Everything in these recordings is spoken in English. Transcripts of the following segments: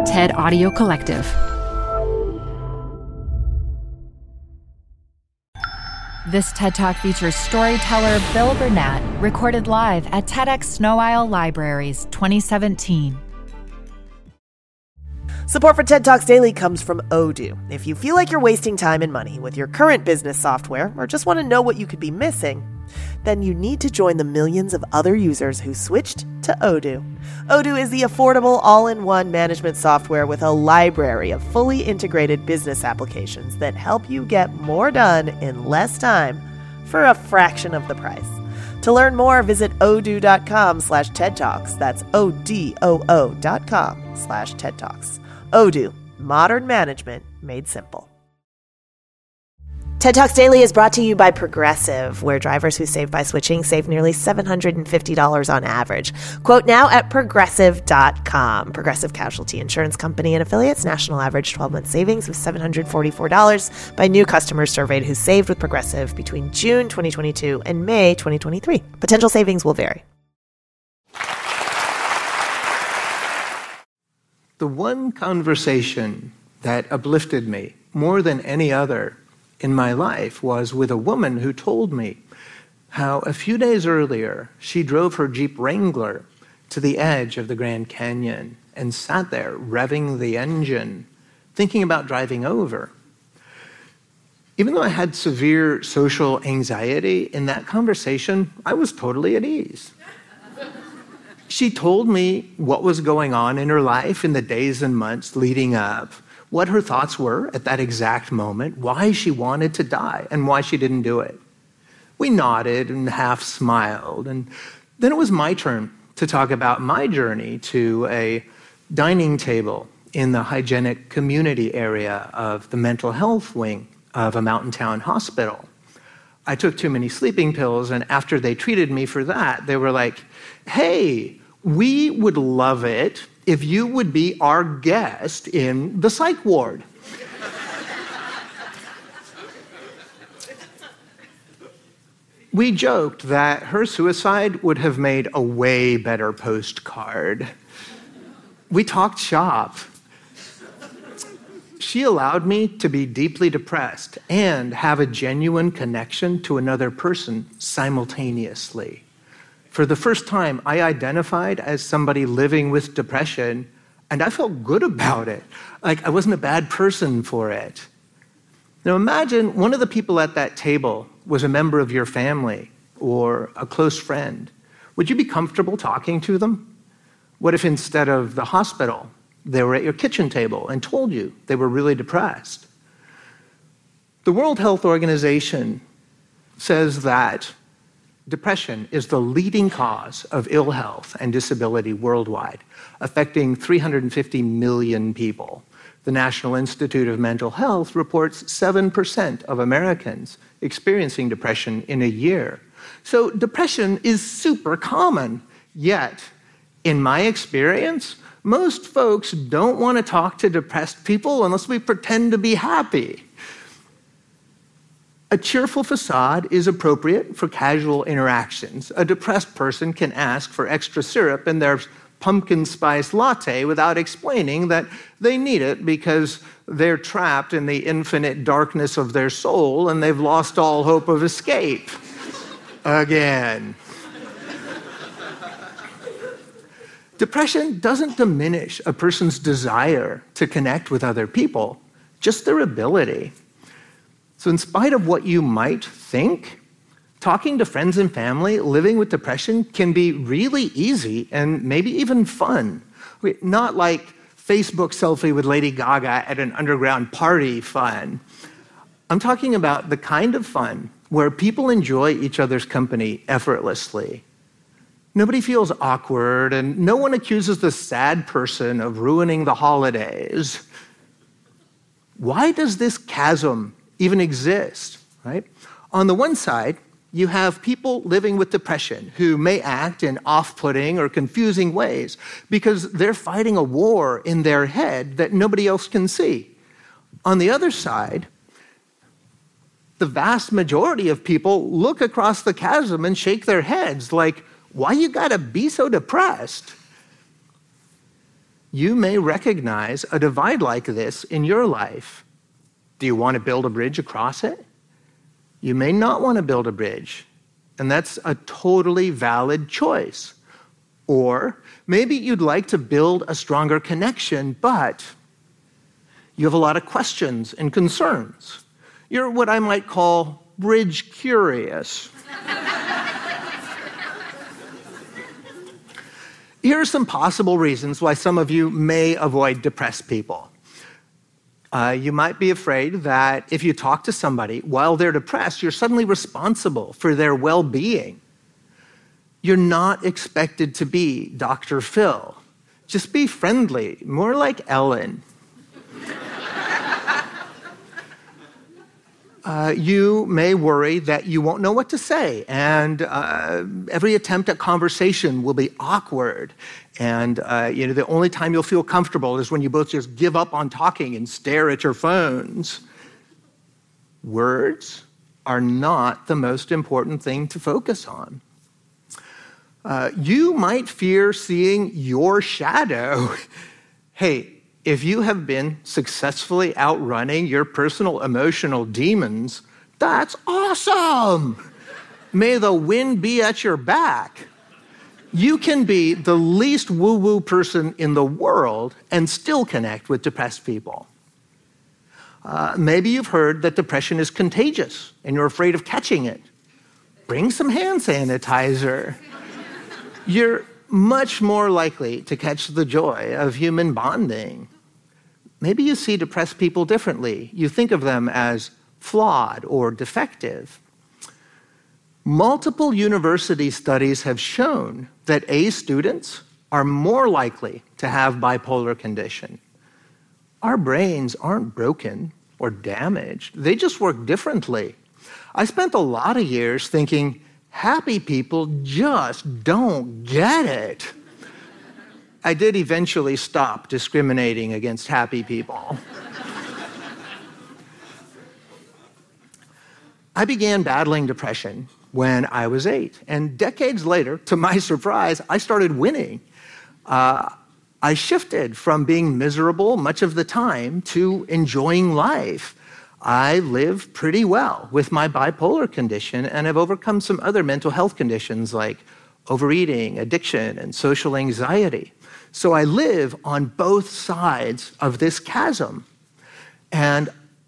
TED Audio Collective. This TED Talk features storyteller Bill Burnett, recorded live at TEDx Snow Isle Libraries 2017. Support for TED Talks Daily comes from Odoo. If you feel like you're wasting time and money with your current business software, or just want to know what you could be missing, then you need to join the millions of other users who switched to Odoo. Odoo is the affordable all-in-one management software with a library of fully integrated business applications that help you get more done in less time for a fraction of the price. To learn more, visit odoo.com/TED Talks. That's ODOO.com/TED Talks. Odoo, modern management made simple. TED Talks Daily is brought to you by Progressive, where drivers who save by switching save nearly $750 on average. Quote now at Progressive.com. Progressive Casualty Insurance Company and affiliates. National average 12-month savings of $744 by new customers surveyed who saved with Progressive between June 2022 and May 2023. Potential savings will vary. The one conversation that uplifted me more than any other in my life was with a woman who told me how a few days earlier she drove her Jeep Wrangler to the edge of the Grand Canyon and sat there revving the engine, thinking about driving over. Even though I had severe social anxiety, in that conversation, I was totally at ease. She told me what was going on in her life in the days and months leading up, what her thoughts were at that exact moment, why she wanted to die, and why she didn't do it. We nodded and half smiled, and then it was my turn to talk about my journey to a dining table in the hygienic community area of the mental health wing of a mountain town hospital. I took too many sleeping pills, and after they treated me for that, they were like, "Hey, we would love it if you would be our guest in the psych ward." We joked that her suicide would have made a way better postcard. We talked shop. She allowed me to be deeply depressed and have a genuine connection to another person simultaneously. For the first time, I identified as somebody living with depression, and I felt good about it. Like I wasn't a bad person for it. Now imagine one of the people at that table was a member of your family or a close friend. Would you be comfortable talking to them? What if instead of the hospital, they were at your kitchen table and told you they were really depressed? The World Health Organization says that depression is the leading cause of ill health and disability worldwide, affecting 350 million people. The National Institute of Mental Health reports 7% of Americans experiencing depression in a year. So depression is super common, yet, in my experience, most folks don't want to talk to depressed people unless we pretend to be happy. A cheerful facade is appropriate for casual interactions. A depressed person can ask for extra syrup in their pumpkin spice latte without explaining that they need it because they're trapped in the infinite darkness of their soul and they've lost all hope of escape. Again. Depression doesn't diminish a person's desire to connect with other people, just their ability. So in spite of what you might think, talking to friends and family living with depression can be really easy and maybe even fun. Not like Facebook selfie with Lady Gaga at an underground party fun. I'm talking about the kind of fun where people enjoy each other's company effortlessly. Nobody feels awkward, and no one accuses the sad person of ruining the holidays. Why does this chasm even exist, right? On the one side, you have people living with depression who may act in off-putting or confusing ways because they're fighting a war in their head that nobody else can see. On the other side, the vast majority of people look across the chasm and shake their heads like, why you gotta be so depressed? you may recognize a divide like this in your life. Do you want to build a bridge across it? You may not want to build a bridge, and that's a totally valid choice. Or maybe you'd like to build a stronger connection, but you have a lot of questions and concerns. You're what I might call bridge curious. Here are some possible reasons why some of you may avoid depressed people. You might be afraid that if you talk to somebody while they're depressed, you're suddenly responsible for their well-being. You're not expected to be Dr. Phil. Just be friendly, more like Ellen. You may worry that you won't know what to say, and every attempt at conversation will be awkward. And the only time you'll feel comfortable is when you both just give up on talking and stare at your phones. Words are not the most important thing to focus on. You might fear seeing your shadow. Hey, if you have been successfully outrunning your personal emotional demons, that's awesome. May the wind be at your back. You can be the least woo-woo person in the world and still connect with depressed people. Maybe you've heard that depression is contagious and you're afraid of catching it. Bring some hand sanitizer. You're much more likely to catch the joy of human bonding. Maybe you see depressed people differently. You think of them as flawed or defective. Multiple university studies have shown that A students are more likely to have bipolar condition. Our brains aren't broken or damaged. They just work differently. I spent a lot of years thinking, happy people just don't get it. I did eventually stop discriminating against happy people. I began battling depression when I was 8, and decades later, to my surprise, I started winning. I shifted from being miserable much of the time to enjoying life. I live pretty well with my bipolar condition, and I've overcome some other mental health conditions like overeating, addiction, and social anxiety. So I live on both sides of this chasm. And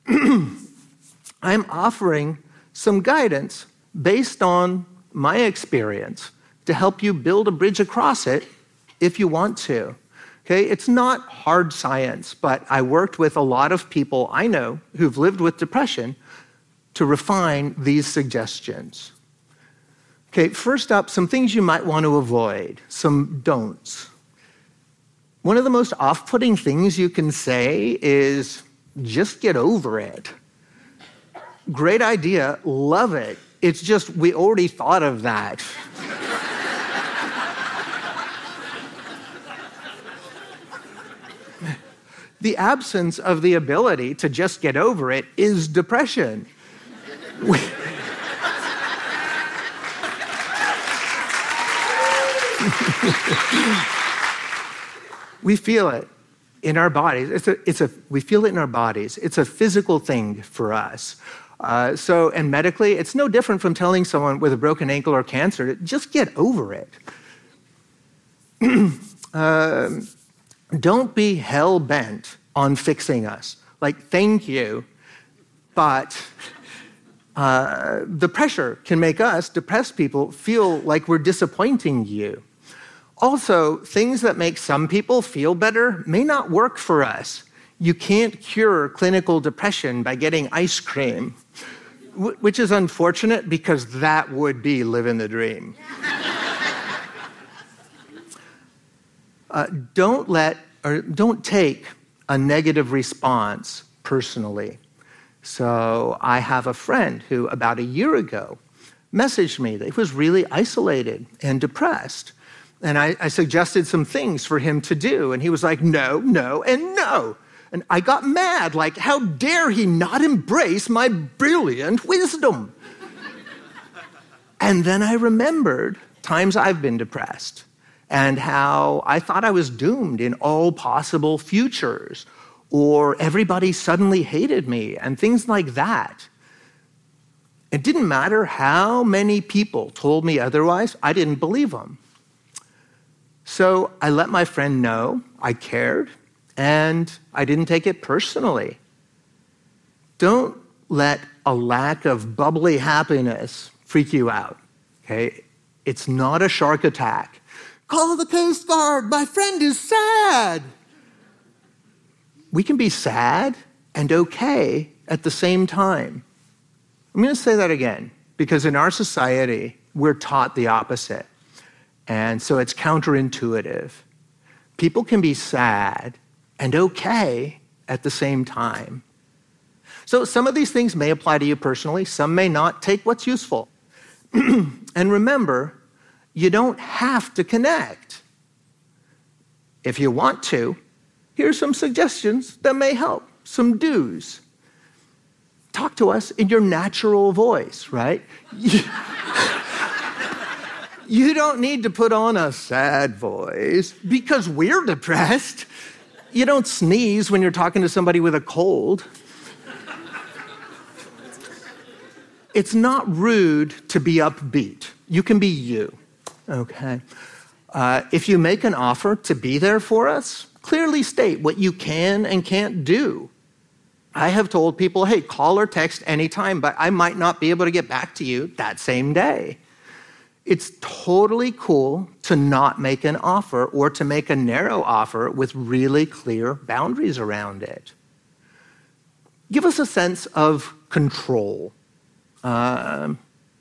I'm offering some guidance based on my experience to help you build a bridge across it if you want to. Okay, it's not hard science, but I worked with a lot of people I know who've lived with depression to refine these suggestions. Okay, first up, some things you might want to avoid, some don'ts. One of the most off-putting things you can say is, just get over it. Great idea, love it. It's just, we already thought of that. The absence of the ability to just get over it is depression. We feel it in our bodies. We feel it in our bodies. It's a physical thing for us. And medically, it's no different from telling someone with a broken ankle or cancer to just get over it. Don't be hell-bent on fixing us. Like, thank you, but the pressure can make us, depressed people, feel like we're disappointing you. Also, things that make some people feel better may not work for us. You can't cure clinical depression by getting ice cream, which is unfortunate because that would be living the dream. Don't take a negative response personally. So I have a friend who about a year ago messaged me that he was really isolated and depressed. And I suggested some things for him to do. And he was like, no, no, and no. And I got mad, like, how dare he not embrace my brilliant wisdom? And then I remembered times I've been depressed. and how I thought I was doomed in all possible futures, or everybody suddenly hated me, and things like that. It didn't matter how many people told me otherwise, I didn't believe them. So I let my friend know I cared, and I didn't take it personally. Don't let a lack of bubbly happiness freak you out, okay? It's not a shark attack. Call the Coast Guard, my friend is sad. We can be sad and okay at the same time. I'm going to say that again, because in our society, we're taught the opposite. And so it's counterintuitive. People can be sad and okay at the same time. So some of these things may apply to you personally, some may not. Take what's useful. And remember, you don't have to connect. If you want to, here's some suggestions that may help, some do's. Talk to us in your natural voice, right? You don't need to put on a sad voice because we're depressed. You don't sneeze when you're talking to somebody with a cold. It's not rude to be upbeat. You can be you, okay? If you make an offer to be there for us, clearly state what you can and can't do. I have told people, hey, call or text anytime, but I might not be able to get back to you that same day. It's totally cool to not make an offer or to make a narrow offer with really clear boundaries around it. Give us a sense of control. Get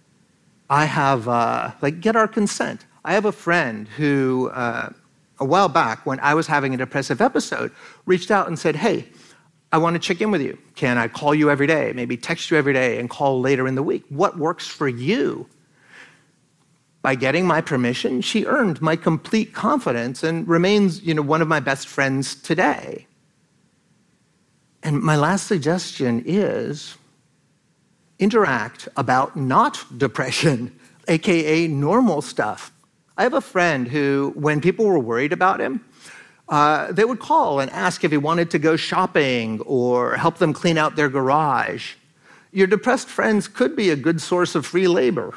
our consent. I have a friend who, a while back, when I was having a depressive episode, reached out and said, hey, I want to check in with you. Can I call you every day? Maybe text you every day and call later in the week. What works for you? By getting my permission, she earned my complete confidence and remains, one of my best friends today. And my last suggestion is interact about not depression, aka normal stuff. I have a friend who, when people were worried about him, they would call and ask if he wanted to go shopping or help them clean out their garage. Your depressed friends could be a good source of free labor.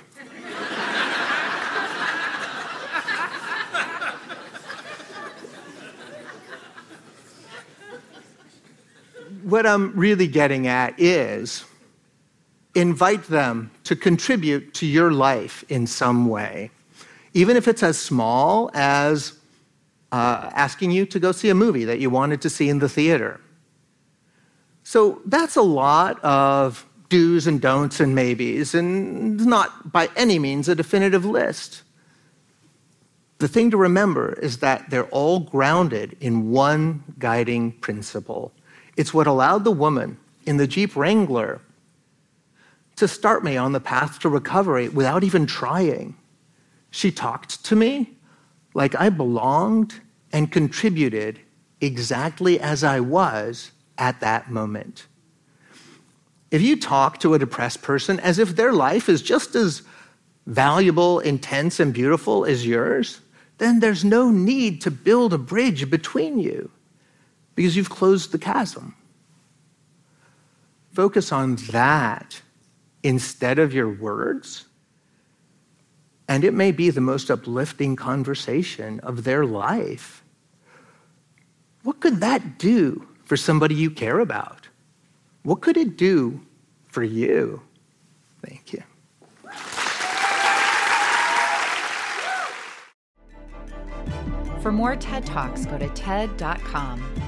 What I'm really getting at is invite them to contribute to your life in some way, even if it's as small as asking you to go see a movie that you wanted to see in the theater. So that's a lot of do's and don'ts and maybes, and not by any means a definitive list. The thing to remember is that they're all grounded in one guiding principle. It's what allowed the woman in the Jeep Wrangler to start me on the path to recovery without even trying. She talked to me like I belonged and contributed exactly as I was at that moment. If you talk to a depressed person as if their life is just as valuable, intense, and beautiful as yours, then there's no need to build a bridge between you because you've closed the chasm. Focus on that instead of your words, and it may be the most uplifting conversation of their life. What could that do for somebody you care about? What could it do for you? Thank you. For more TED Talks, go to TED.com.